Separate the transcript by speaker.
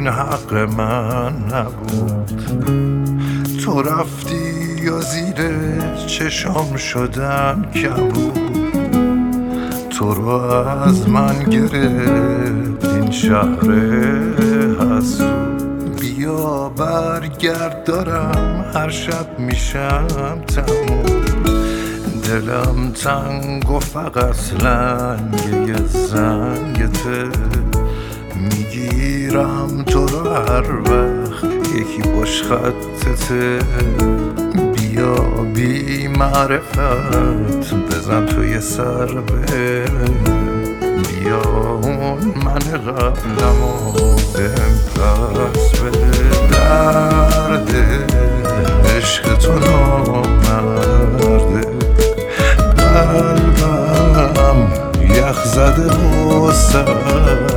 Speaker 1: این حق من نبود. تو رفتی یا زیر چشام شدم کبود. تو رو از من گرفت این شهر حسود. بیا برگرد دارم هر شب میشم تموم. دلم تنگ و فقط لنگ یه زنگته. میگیرم تو رو هر وقت یکی پشت خطته. بیا بی معرفت بزن توی سر به. بیا اون من قبلمو بهم پس بده. درد عشق تو نامرده. قلبم یخ زده و سرده.